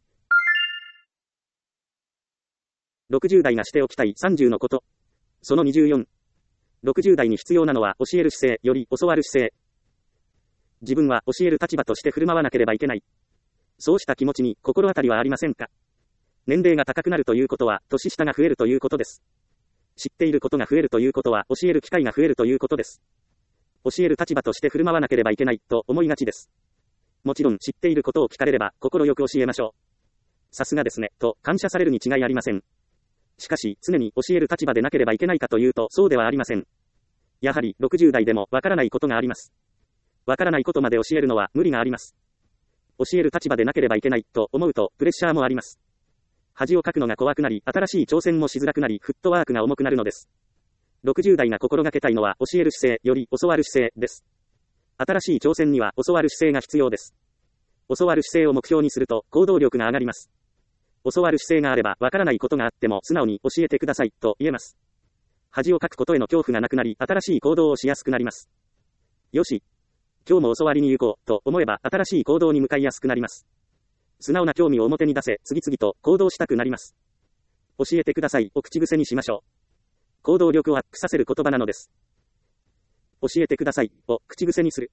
ろくじゅう代がしておきたいさんじゅうのこと。そのにじゅうよん。ろくじゅう代に必要なのは教える姿勢より教わる姿勢。自分は教える立場として振る舞わなければいけない。そうした気持ちに心当たりはありませんか。年齢が高くなるということは年下が増えるということです。知っていることが増えるということは教える機会が増えるということです。教える立場として振る舞わなければいけないと思いがちです。もちろん知っていることを聞かれれば心よく教えましょう。さすがですねと感謝されるに違いありません。しかし常に教える立場でなければいけないかというとそうではありません。やはりろくじゅう代でもわからないことがあります。わからないことまで教えるのは無理があります。教える立場でなければいけないと思うとプレッシャーもあります。恥をかくのが怖くなり、新しい挑戦もしづらくなり、フットワークが重くなるのです。ろくじゅう代が心がけたいのは教える姿勢より教わる姿勢です。新しい挑戦には教わる姿勢が必要です。教わる姿勢を目標にすると行動力が上がります。教わる姿勢があればわからないことがあっても素直に教えてくださいと言えます。 恥をかくことへの恐怖がなくなり、新しい行動をしやすくなります。よし。今日も教わりに行こう、と思えば、新しい行動に向かいやすくなります。素直な興味を表に出せ、次々と行動したくなります。教えてくださいを口癖にしましょう。行動力をアップさせる言葉なのです。教えてくださいを口癖にする。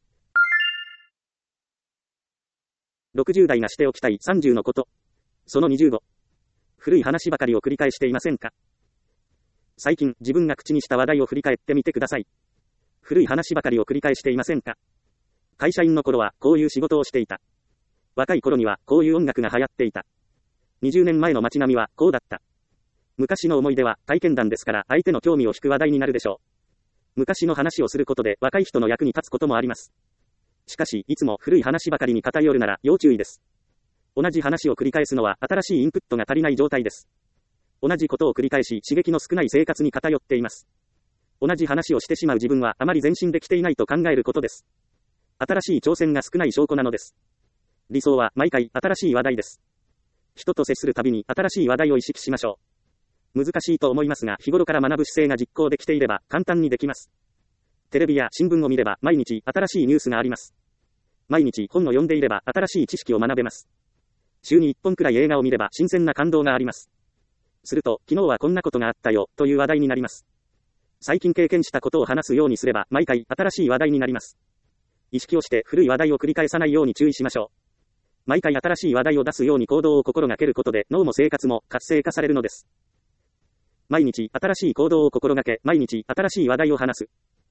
ろくじゅう代がしておきたいさんじゅうのこと。そのにじゅうご。古い話ばかりを繰り返していませんか？最近自分が口にした話題を振り返ってみてください。古い話ばかりを繰り返していませんか？会社員の頃はこういう仕事をしていた。若い頃にはこういう音楽が流行っていた。にじゅうねんまえの街並みはこうだった。昔の思い出は体験談ですから相手の興味を引く話題になるでしょう。昔の話をすることで若い人の役に立つこともあります。しかしいつも古い話ばかりに偏るなら要注意です。同じ話を繰り返すのは新しいインプットが足りない状態です。同じことを繰り返し刺激の少ない生活に偏っています。同じ話をしてしまう自分はあまり前進できていないと考えることです。新しい挑戦が少ない証拠なのです。理想は毎回新しい話題です。人と接するたびに新しい話題を意識しましょう。難しいと思いますが日頃から学ぶ姿勢が実行できていれば簡単にできます。テレビや新聞を見れば毎日新しいニュースがあります。毎日本を読んでいれば新しい知識を学べます。週にいっぽんくらい映画を見れば新鮮な感動があります。すると昨日はこんなことがあったよという話題になります。最近経験したことを話すようにすれば毎回新しい話題になります。意識をして古い話題を繰り返さないように注意しましょう。毎回新しい話題を出すように行動を心がけることで脳も生活も活性化されるのです。毎日新しい行動を心がけ、毎日新しい話題を話す。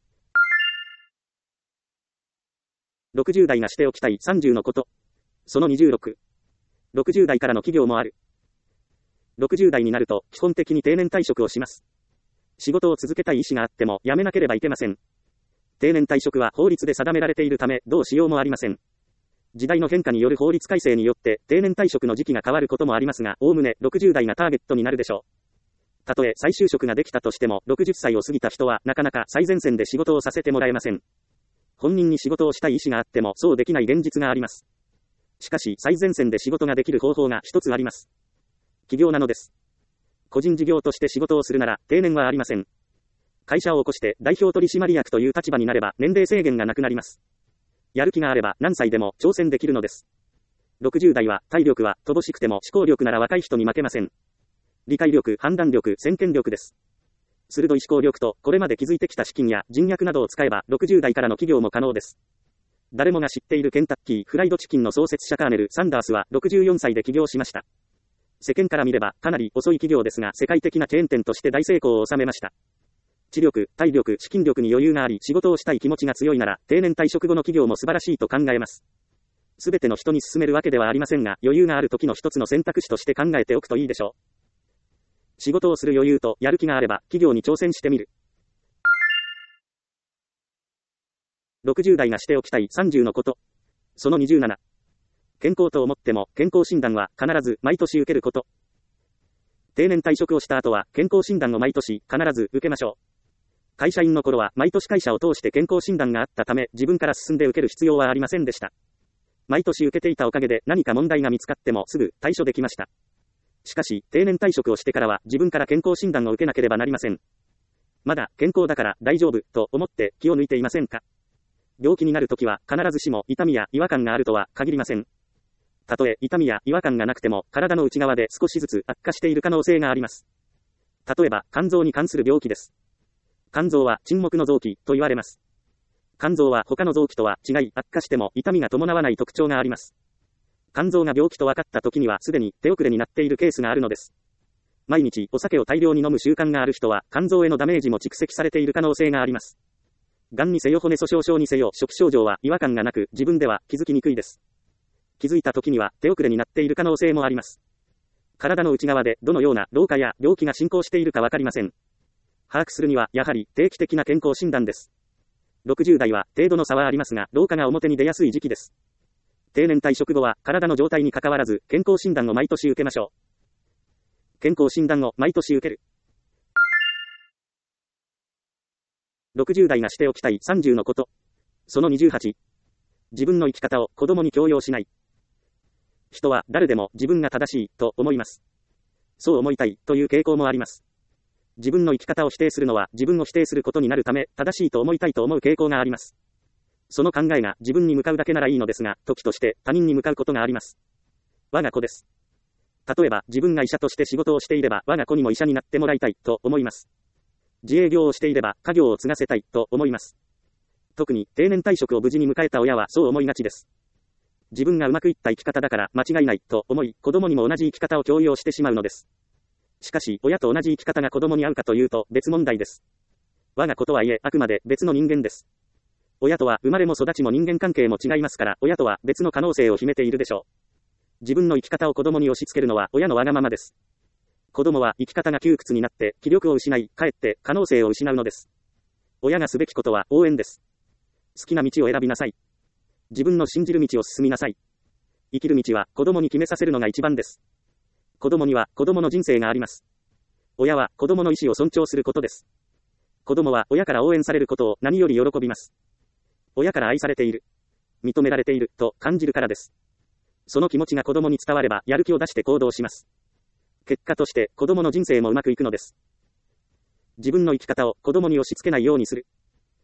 ろくじゅう代がしておきたいさんじゅうのこと。そのにじゅうろく。ろくじゅう代からの企業もある。ろくじゅう代になると基本的に定年退職をします。仕事を続けたい意思があっても辞めなければいけません。定年退職は法律で定められているためどうしようもありません。時代の変化による法律改正によって定年退職の時期が変わることもありますが、おおむねろくじゅう代がターゲットになるでしょう。たとえ再就職ができたとしても、ろくじゅっさいを過ぎた人はなかなか最前線で仕事をさせてもらえません。本人に仕事をしたい意思があってもそうできない現実があります。しかし最前線で仕事ができる方法が一つあります。起業なのです。個人事業として仕事をするなら定年はありません。会社を起こして代表取締役という立場になれば年齢制限がなくなります。やる気があれば何歳でも挑戦できるのです。ろくじゅう代は体力は乏しくても思考力なら若い人に負けません。理解力、判断力、先見力です。鋭い思考力とこれまで築いてきた資金や人脈などを使えばろくじゅう代からの起業も可能です。誰もが知っているケンタッキーフライドチキンの創設者カーネル・サンダースはろくじゅうよんさいで起業しました。世間から見ればかなり遅い起業ですが世界的なチェーン店として大成功を収めました。知力、体力、資金力に余裕があり仕事をしたい気持ちが強いなら定年退職後の企業も素晴らしいと考えます。すべての人に勧めるわけではありませんが余裕がある時の一つの選択肢として考えておくといいでしょう。仕事をする余裕とやる気があれば企業に挑戦してみる。ろくじゅう代がしておきたいさんじゅうのこと。そのにじゅうなな。健康と思っても健康診断は必ず毎年受けること。定年退職をした後は健康診断を毎年必ず受けましょう。会社員の頃は毎年会社を通して健康診断があったため自分から進んで受ける必要はありませんでした。毎年受けていたおかげで何か問題が見つかってもすぐ対処できました。しかし定年退職をしてからは自分から健康診断を受けなければなりません。まだ健康だから大丈夫と思って気を抜いていませんか？病気になるときは必ずしも痛みや違和感があるとは限りません。たとえ痛みや違和感がなくても体の内側で少しずつ悪化している可能性があります。例えば肝臓に関する病気です。肝臓は沈黙の臓器と言われます。肝臓は他の臓器とは違い悪化しても痛みが伴わない特徴があります。肝臓が病気と分かった時にはすでに手遅れになっているケースがあるのです。毎日お酒を大量に飲む習慣がある人は肝臓へのダメージも蓄積されている可能性があります。がんにせよ骨粗鬆症にせよ初期症状は違和感がなく自分では気づきにくいです。気づいた時には手遅れになっている可能性もあります。体の内側でどのような老化や病気が進行しているかわかりません。把握するにはやはり定期的な健康診断です。ろくじゅう代は程度の差はありますが老化が表に出やすい時期です。定年退職後は体の状態に関わらず健康診断を毎年受けましょう。健康診断を毎年受ける。ろくじゅう代がしておきたいさんじゅうのこと。そのにじゅうはち。自分の生き方を子供に強要しない。人は誰でも自分が正しいと思います。そう思いたいという傾向もあります。 自分の生き方を否定するのは自分を否定することになるため、正しいと思いたいと思う傾向があります。その考えが自分に向かうだけならいいのですが、時として他人に向かうことがあります。我が子です。例えば、自分が医者として仕事をしていれば、我が子にも医者になってもらいたいと思います。自営業をしていれば、家業を継がせたいと思います。特に定年退職を無事に迎えた親はそう思いがちです。自分がうまくいった生き方だから間違いないと思い、子供にも同じ生き方を強要してしまうのです。しかし、親と同じ生き方が子供に合うかというと別問題です。我が子とはいえ、あくまで別の人間です。親とは生まれも育ちも人間関係も違いますから、親とは別の可能性を秘めているでしょう。自分の生き方を子供に押し付けるのは親のわがままです。子供は生き方が窮屈になって気力を失い、かえって可能性を失うのです。親がすべきことは応援です。好きな道を選びなさい。自分の信じる道を進みなさい。生きる道は子供に決めさせるのが一番です。子供には子供の人生があります。親は子供の意思を尊重することです。子供は親から応援されることを何より喜びます。親から愛されている、認められていると感じるからです。その気持ちが子供に伝わればやる気を出して行動します。結果として子供の人生もうまくいくのです。自分の生き方を子供に押し付けないようにする。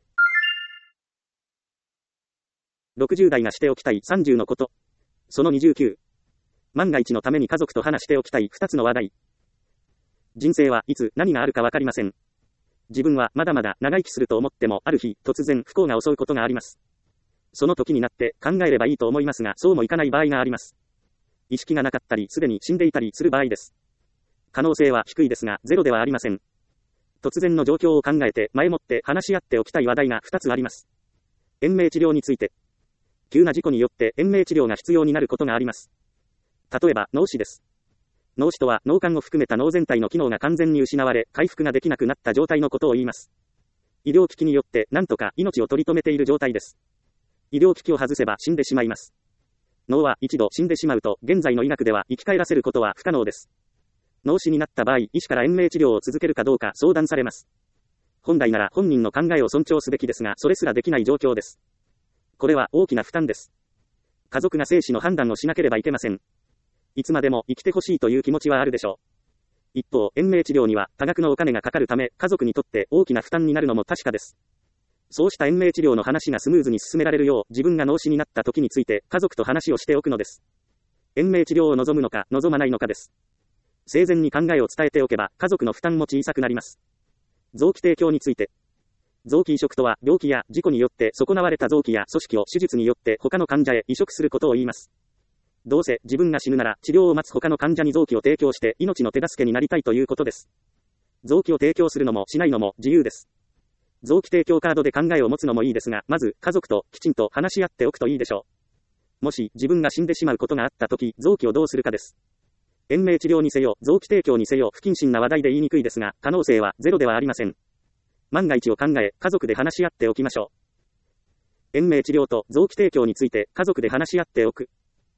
ろくじゅう代がしておきたいさんじゅうのこと。そのにじゅうきゅう。万が一のために家族と話しておきたいふたつの話題。人生はいつ何があるかわかりません。自分はまだまだ長生きすると思っても、ある日突然不幸が襲うことがあります。その時になって考えればいいと思いますが、そうもいかない場合があります。意識がなかったり、すでに死んでいたりする場合です。可能性は低いですが、ゼロではありません。突然の状況を考えて、前もって話し合っておきたい話題がふたつあります。延命治療について。急な事故によって延命治療が必要になることがあります。例えば、脳死です。脳死とは、脳幹を含めた脳全体の機能が完全に失われ、回復ができなくなった状態のことを言います。医療機器によって、なんとか命を取り留めている状態です。医療機器を外せば死んでしまいます。脳は一度死んでしまうと、現在の医学では生き返らせることは不可能です。脳死になった場合、医師から延命治療を続けるかどうか相談されます。本来なら本人の考えを尊重すべきですが、それすらできない状況です。これは大きな負担です。家族が生死の判断をしなければいけません。いつまでも生きてほしいという気持ちはあるでしょう。一方、延命治療には多額のお金がかかるため、家族にとって大きな負担になるのも確かです。そうした延命治療の話がスムーズに進められるよう、自分が脳死になった時について家族と話をしておくのです。延命治療を望むのか望まないのかです。生前に考えを伝えておけば、家族の負担も小さくなります。臓器提供について。臓器移植とは、病気や事故によって損なわれた臓器や組織を手術によって他の患者へ移植することを言います。どうせ自分が死ぬなら治療を待つ他の患者に臓器を提供して命の手助けになりたいということです。臓器を提供するのもしないのも自由です。臓器提供カードで考えを持つのもいいですが、まず家族ときちんと話し合っておくといいでしょう。もし自分が死んでしまうことがあったとき、臓器をどうするかです。延命治療にせよ、臓器提供にせよ、不謹慎な話題で言いにくいですが、可能性はゼロではありません。万が一を考え、家族で話し合っておきましょう。延命治療と臓器提供について家族で話し合っておく。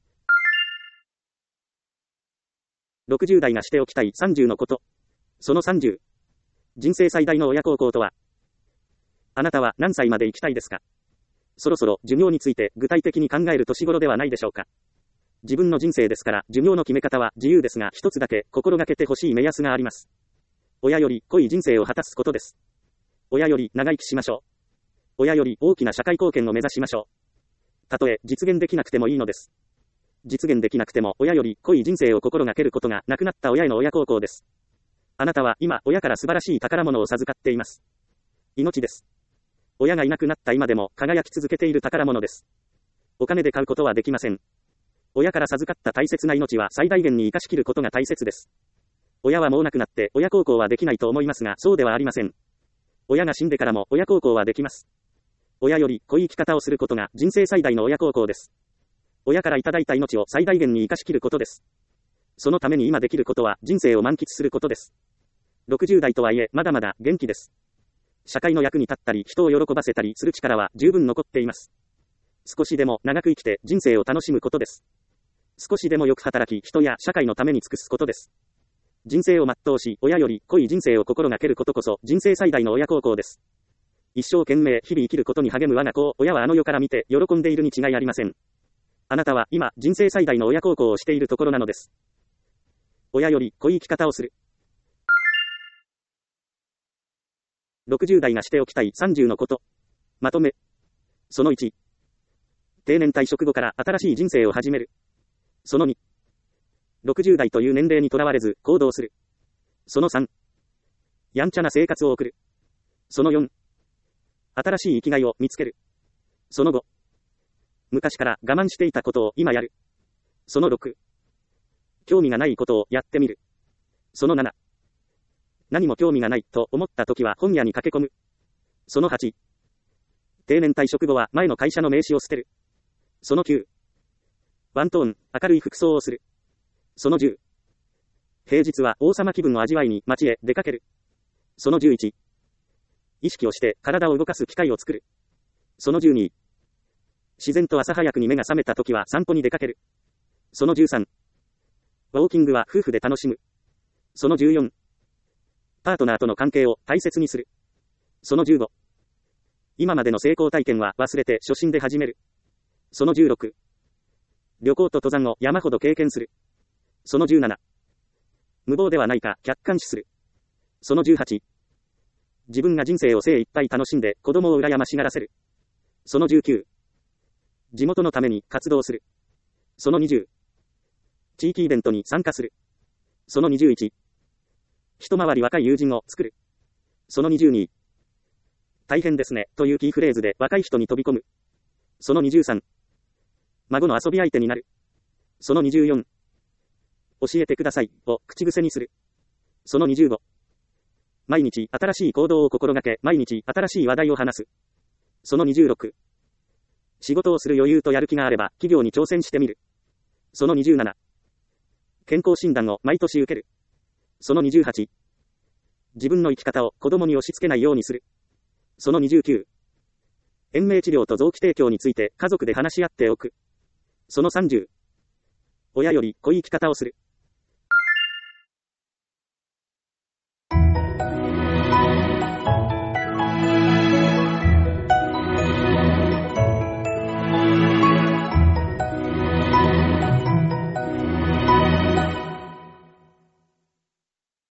ろくじゅう代がしておきたいさんじゅうのこと。そのさんじゅう。人生最大の親孝行とは。あなたは何歳まで生きたいですか？そろそろ寿命について具体的に考える年頃ではないでしょうか。自分の人生ですから寿命の決め方は自由ですが、一つだけ心がけてほしい目安があります。親より濃い人生を果たすことです。親より長生きしましょう。親より大きな社会貢献を目指しましょう。たとえ実現できなくてもいいのです。実現できなくても親より濃い人生を心がけることが亡くなった親への親孝行です。あなたは今親から素晴らしい宝物を授かっています。命です。親がいなくなった今でも輝き続けている宝物です。お金で買うことはできません。親から授かった大切な命は最大限に生かしきることが大切です。親はもう亡くなって親孝行はできないと思いますが、そうではありません。親が死んでからも親孝行はできます。親より濃い生き方をすることが人生最大の親孝行です。親からいただいた命を最大限に生かしきることです。そのために今できることは人生を満喫することです。ろくじゅう代とはいえまだまだ元気です。社会の役に立ったり人を喜ばせたりする力は十分残っています。少しでも長く生きて人生を楽しむことです。少しでもよく働き人や社会のために尽くすことです。人生を全うし親より濃い人生を心がけることこそ人生最大の親孝行です。一生懸命日々生きることに励む我が子を親はあの世から見て喜んでいるに違いありません。あなたは今人生最大の親孝行をしているところなのです。親より濃い生き方をする。 ろくじゅう代がしておきたいさんじゅうのこと。まとめ。そのいち。定年退職後から新しい人生を始める。そのに。ろくじゅう代という年齢にとらわれず行動する。そのさん。やんちゃな生活を送る。そのよん。新しい生きがいを見つける。そのご。昔から我慢していたことを今やる。そのろく。興味がないことをやってみる。そのなな。何も興味がないと思ったときは本屋に駆け込む。そのはち。定年退職後は前の会社の名刺を捨てる。そのきゅう。ワントーン、明るい服装をする。そのじゅう。平日は王様気分を味わいに街へ出かける。そのじゅういち。意識をして体を動かす機会を作る。そのじゅうに。自然と朝早くに目が覚めたときは散歩に出かける。そのじゅうさん。ウォーキングは夫婦で楽しむ。そのじゅうよん。パートナーとの関係を大切にする。そのじゅうご。今までの成功体験は忘れて初心で始める。そのじゅうろく。旅行と登山を山ほど経験する。そのじゅうなな。無謀ではないか客観視する。そのじゅうはち。自分が人生を精一杯楽しんで子供を羨ましがらせる。そのじゅうきゅう。地元のために活動する。そのにじゅう。地域イベントに参加する。そのにじゅういち。一回り若い友人を作る。そのにじゅうに。大変ですね、というキーフレーズで若い人に飛び込む。そのにじゅうさん。孫の遊び相手になる。そのにじゅうよん。教えてください、を口癖にする。そのにじゅうご。毎日新しい行動を心がけ、毎日新しい話題を話す。そのにじゅうろく。仕事をする余裕とやる気があれば、企業に挑戦してみる。そのにじゅうなな。健康診断を毎年受ける。そのにじゅうはち。自分の生き方を子供に押し付けないようにする。そのにじゅうきゅう。延命治療と臓器提供について家族で話し合っておく。そのさんじゅう。親より濃い生き方をする。